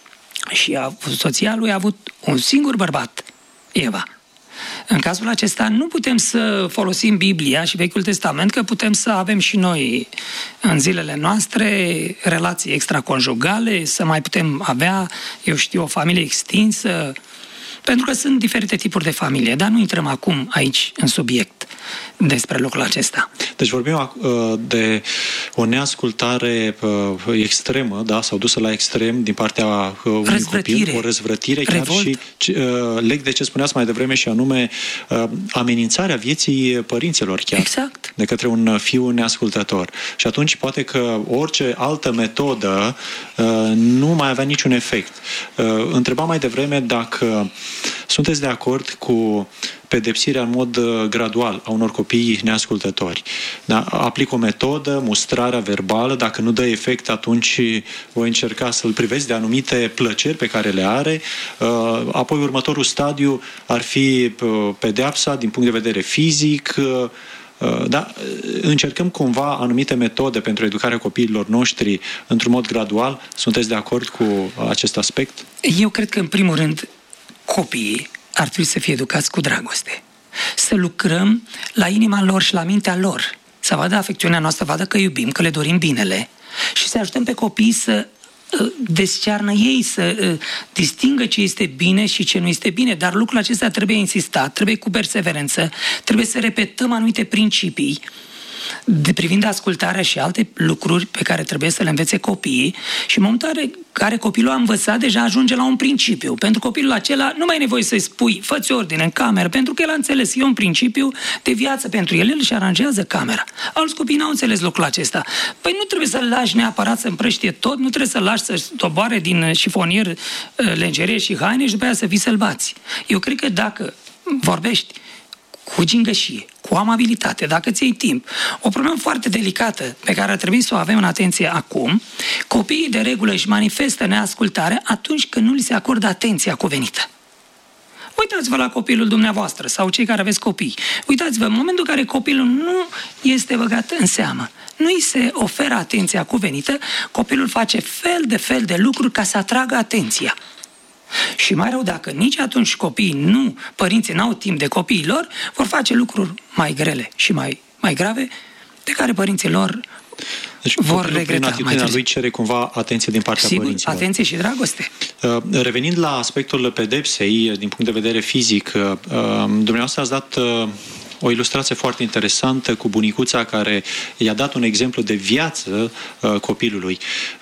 și a, soția lui a avut un singur bărbat, Eva. În cazul acesta nu putem să folosim Biblia și Vechiul Testament, că putem să avem și noi în zilele noastre relații extraconjugale, să mai putem avea, eu știu, o familie extinsă, pentru că sunt diferite tipuri de familie, dar nu intrăm acum aici în subiect despre lucrul acesta. Deci vorbim uh, de o neascultare uh, extremă, da, sau dusă la extrem din partea uh, unui copil, o răzvrătire, chiar Revolt. și uh, leg de ce spuneați mai devreme, și anume uh, amenințarea vieții părinților chiar, exact, de către un fiu neascultător. Și atunci poate că orice altă metodă uh, nu mai avea niciun efect. Uh, întrebam mai devreme dacă sunteți de acord cu pedepsirea în mod gradual a unor copii neascultători. Da? Aplic o metodă, mustrarea verbală, dacă nu dă efect, atunci voi încerca să-l privesc de anumite plăceri pe care le are. Apoi următorul stadiu ar fi pedeapsa din punct de vedere fizic. Da? Încercăm cumva anumite metode pentru educarea copiilor noștri într-un mod gradual. Sunteți de acord cu acest aspect? Eu cred că, în primul rând, copiii ar trebui să fie educați cu dragoste. Să lucrăm la inima lor și la mintea lor. Să vadă afecțiunea noastră, vadă că iubim, că le dorim binele și să ajutăm pe copii să uh, descearnă ei, să uh, distingă ce este bine și ce nu este bine. Dar lucrul acesta trebuie insistat, trebuie cu perseverență, trebuie să repetăm anumite principii de privind ascultarea și alte lucruri pe care trebuie să le învețe copiii, și în momentul în care copilul a învățat, deja ajunge la un principiu. Pentru copilul acela nu mai e nevoie să-i spui fă-ți ordine în cameră, pentru că el a înțeles, e un principiu de viață pentru el, el își aranjează camera. Alți copii n-au înțeles lucrul acesta. Păi nu trebuie să-l lași neapărat să împrăștie tot, nu trebuie să-l lași să doboare din șifonier lenjerie și haine și după aia să vii să-l bați. Eu cred că dacă vorbești cu gingășie, cu amabilitate, dacă ți iei timp. O problemă foarte delicată pe care ar trebui să o avem în atenție acum, copiii de regulă își manifestă neascultarea atunci când nu li se acordă atenția cuvenită. Uitați-vă la copilul dumneavoastră sau cei care aveți copii. Uitați-vă, în momentul în care copilul nu este băgat în seamă, nu îi se oferă atenția cuvenită, copilul face fel de fel de lucruri ca să atragă atenția. Și mai rău, dacă nici atunci copiii nu, părinții n-au timp de copiii lor, vor face lucruri mai grele și mai, mai grave, de care părinții lor deci, vor regreta. Prin atitudinea lui cere cumva atenție din partea Sigur, părinților. atenție și dragoste. Revenind la aspectul pedepsei, din punct de vedere fizic, dumneavoastră ați dat o ilustrație foarte interesantă cu bunicuța care i-a dat un exemplu de viață copilului,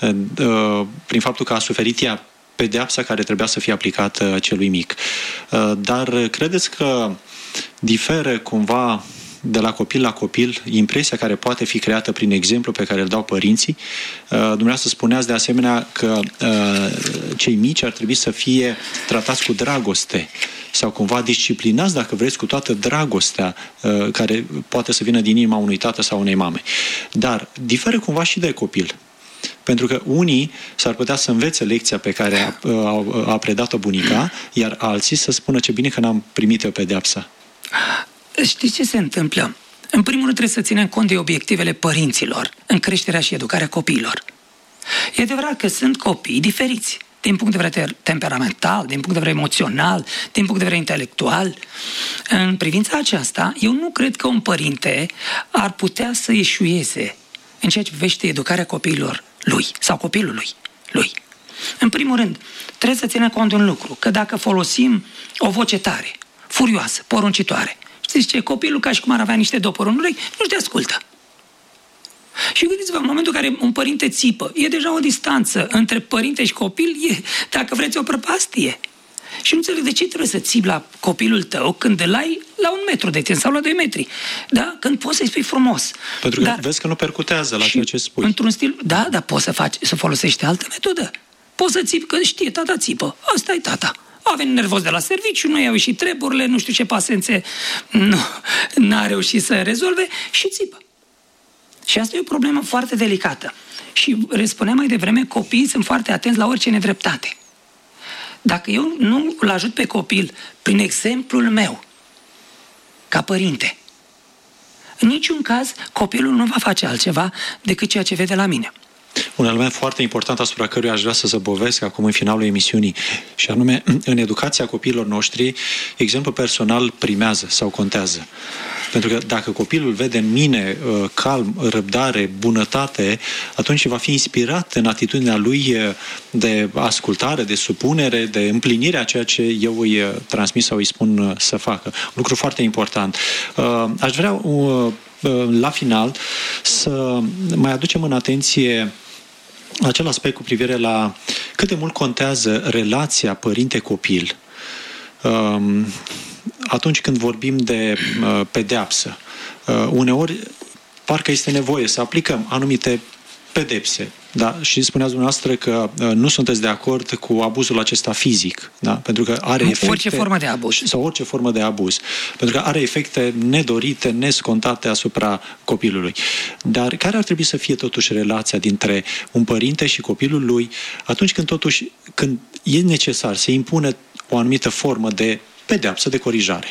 prin faptul că a suferit ea pedeapsa care trebuia să fie aplicată celui mic. Dar credeți că diferă cumva de la copil la copil impresia care poate fi creată prin exemplu pe care îl dau părinții? Dumneavoastră spuneați de asemenea că cei mici ar trebui să fie tratați cu dragoste sau cumva disciplinați, dacă vreți, cu toată dragostea care poate să vină din inima unui tată sau unei mame. Dar diferă cumva și de copil. Pentru că unii s-ar putea să învețe lecția pe care a, a, a predat-o bunica, iar alții să spună ce bine că n-am primit eu pedeapsa. Știți ce se întâmplă? În primul rând trebuie să ținem cont de obiectivele părinților în creșterea și educarea copiilor. E adevărat că sunt copii diferiți din punct de vedere temperamental, din punct de vedere emoțional, din punct de vedere intelectual. În privința aceasta, eu nu cred că un părinte ar putea să eșueze în ceea ce privește educarea copiilor lui sau copilului lui. În primul rând, trebuie să ținem cont de un lucru, că dacă folosim o voce tare, furioasă, poruncitoare, știți ce, copilul ca și cum ar avea niște dopuri în urechi, nu-și te ascultă. Și gândiți-vă, în momentul în care un părinte țipă, e deja o distanță între părinte și copil, e, dacă vreți, o prăpastie. Și nu înțeleg de ce trebuie să țipi la copilul tău când îl ai la un metru de tine sau la doi metri. Da? Când poți să-i spui frumos. Pentru că dar, vezi că nu percutează la ceea ce spui. Într-un stil, da, dar poți să faci, să folosești altă metodă. Poți să țipi, că știe, tata țipă. Asta e tata. A venit nervos de la serviciu, nu i-au ieșit treburile, nu știu ce pasențe nu, n-a reușit să rezolve și țipă. Și asta e o problemă foarte delicată. Și spuneam mai devreme, copiii sunt foarte atenți la orice nedreptate. Dacă eu nu îl ajut pe copil prin exemplul meu, ca părinte, în niciun caz copilul nu va face altceva decât ceea ce vede la mine. Un element foarte important asupra căruia aș vrea să zăbovesc acum în finalul emisiunii, și anume, în educația copiilor noștri, exemplul personal primează sau contează. Pentru că dacă copilul vede în mine uh, calm, răbdare, bunătate, atunci va fi inspirat în atitudinea lui de ascultare, de supunere, de împlinire a ceea ce eu îi transmit sau îi spun uh, să facă. Un lucru foarte important. Uh, aș vrea uh, la final să mai aducem în atenție acel aspect cu privire la cât de mult contează relația părinte-copil atunci când vorbim de pedeapsă. Uneori parcă este nevoie să aplicăm anumite pedepse. Da? Și spuneați dumneavoastră că uh, nu sunteți de acord cu abuzul acesta fizic, da? Pentru că are efecte... Orice formă de abuz. Sau orice formă de abuz. Pentru că are efecte nedorite, nescontate asupra copilului. Dar care ar trebui să fie totuși relația dintre un părinte și copilul lui atunci când totuși, când e necesar, se impune o anumită formă de pedeapsă, de corijare?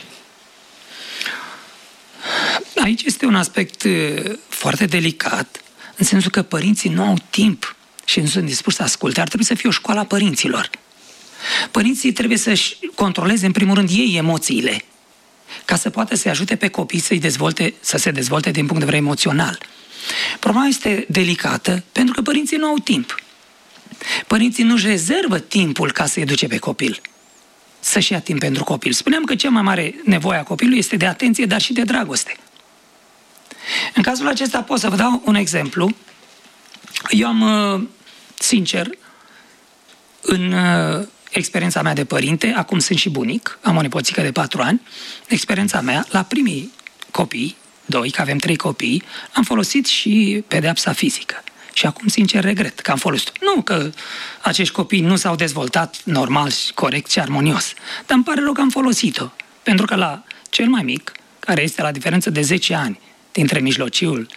Aici este un aspect foarte delicat, în sensul că părinții nu au timp și nu sunt dispuși să asculte. Ar trebui să fie o școală a părinților. Părinții trebuie să-și controleze, în primul rând, ei emoțiile, ca să poată să-i ajute pe copii să-i dezvolte, să se dezvolte din punct de vedere emoțional. Problema este delicată pentru că părinții nu au timp. Părinții nu-și rezervă timpul ca să-i educe pe copil, să-și ia timp pentru copil. Spuneam că cea mai mare nevoie a copilului este de atenție, dar și de dragoste. În cazul acesta pot să vă dau un exemplu. Eu am, sincer, în experiența mea de părinte, acum sunt și bunic, am o nepoțică de patru ani, experiența mea, la primii copii, doi, că avem trei copii, am folosit și pedeapsa fizică. Și acum, sincer, regret că am folosit. Nu că acești copii nu s-au dezvoltat normal, corect și armonios, dar îmi pare rău că am folosit-o. Pentru că la cel mai mic, care este la diferență de zece ani dintre mijlociul,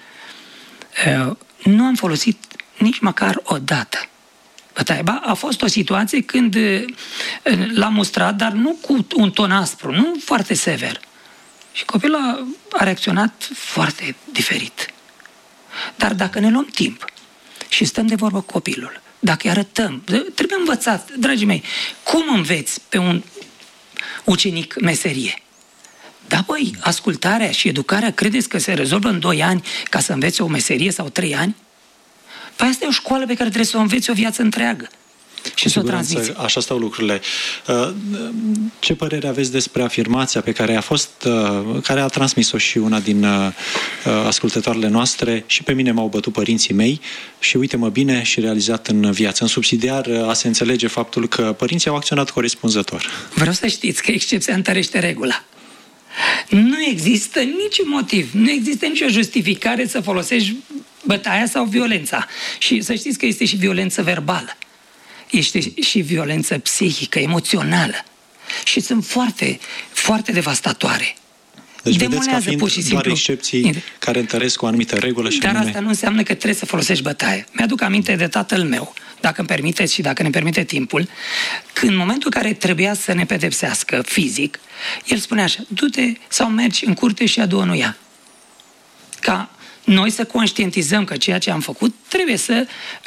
nu am folosit nici măcar o dată bătaie. Ba, a fost o situație când l-am mustrat, dar nu cu un ton aspru, nu foarte sever. Și copilul a, a reacționat foarte diferit. Dar dacă ne luăm timp și stăm de vorbă cu copilul, dacă îi arătăm, trebuie învățat, dragii mei, cum înveți pe un ucenic meserie? Da, băi, ascultarea și educarea credeți că se rezolvă în doi ani ca să înveți o meserie sau trei ani? Păi asta e o școală pe care trebuie să o înveți o viață întreagă și să o transmiți. Așa stau lucrurile. Ce părere aveți despre afirmația pe care a fost, care a transmis-o și una din ascultătoarele noastre? Și pe mine m-au bătut părinții mei și uite-mă bine și realizat în viață. În subsidiar a se înțelege faptul că părinții au acționat corespunzător. Vreau să știți că excepția întărește regula. Nu există niciun motiv, nu există nicio justificare să folosești bătaia sau violența. Și să știți că este și violență verbală. Este și violență psihică, emoțională. Și sunt foarte, foarte devastatoare. Deci vedeți ca fiind pur și simplu doar excepții care întăresc o anumită regulă și Dar anume... asta nu înseamnă că trebuie să folosești bătaie. Mi-aduc aminte de tatăl meu, dacă îmi permiteți și dacă ne permite timpul, când în momentul în care trebuia să ne pedepsească fizic, el spunea așa: du-te sau mergi în curte și adu-o în ea. Ca noi să conștientizăm că ceea ce am făcut trebuie să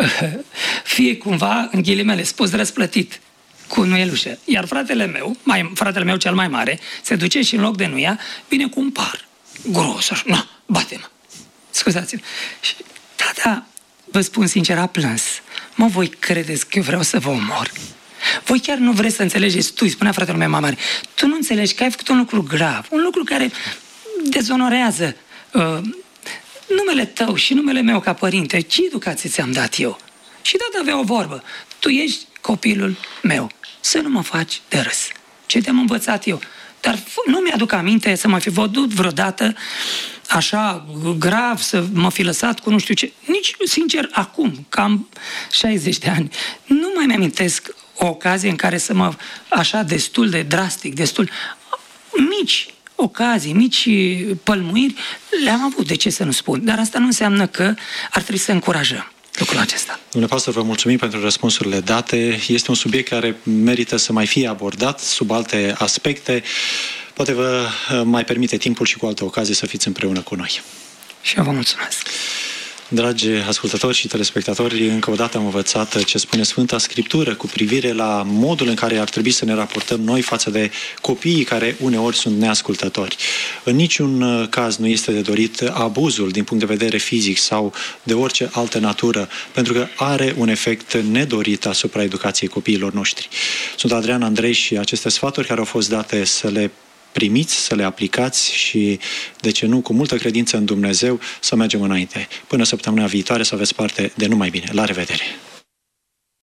fie cumva, în ghilimele spus, răsplătit cu nuielușă. Iar fratele meu, mai, fratele meu cel mai mare, se duce și în loc de nuia, vine cu un par gros, așa, na, bate-mă. Scuzați-mă. Și tata, vă spun sincer, a plâns. Mă, voi credeți că eu vreau să vă omor? Voi chiar nu vreți să înțelegeți, tu, îi spunea fratele meu mai mare, tu nu înțelegi că ai făcut un lucru grav, un lucru care dezonorează uh, numele tău și numele meu ca părinte. Ce educație ți-am dat eu? Și tata avea o vorbă: tu ești copilul meu, să nu mă faci de râs. Ce te-am învățat eu? Dar nu mi-aduc aminte să mă fi văzut vreodată așa grav, să mă fi lăsat cu nu știu ce. Nici, sincer, acum, cam șaizeci de ani, nu mai mi-amintesc o ocazie în care să mă, așa destul de drastic, destul, mici ocazii, mici pălmuiri, le-am avut, de ce să nu spun. Dar asta nu înseamnă că ar trebui să încurajăm lucrul acesta. Domnule pastor, vă mulțumim pentru răspunsurile date. Este un subiect care merită să mai fie abordat sub alte aspecte. Poate vă mai permite timpul și cu alte ocazii să fiți împreună cu noi. Și eu vă mulțumesc. Dragi ascultători și telespectatori, încă o dată am învățat ce spune Sfânta Scriptură cu privire la modul în care ar trebui să ne raportăm noi față de copiii care uneori sunt neascultători. În niciun caz nu este de dorit abuzul din punct de vedere fizic sau de orice altă natură, pentru că are un efect nedorit asupra educației copiilor noștri. Sunt Adrian Andrei și aceste sfaturi care au fost date să le primiți, să le aplicați și, de ce nu, cu multă credință în Dumnezeu, să mergem înainte. Până săptămâna viitoare să aveți parte de numai bine. La revedere!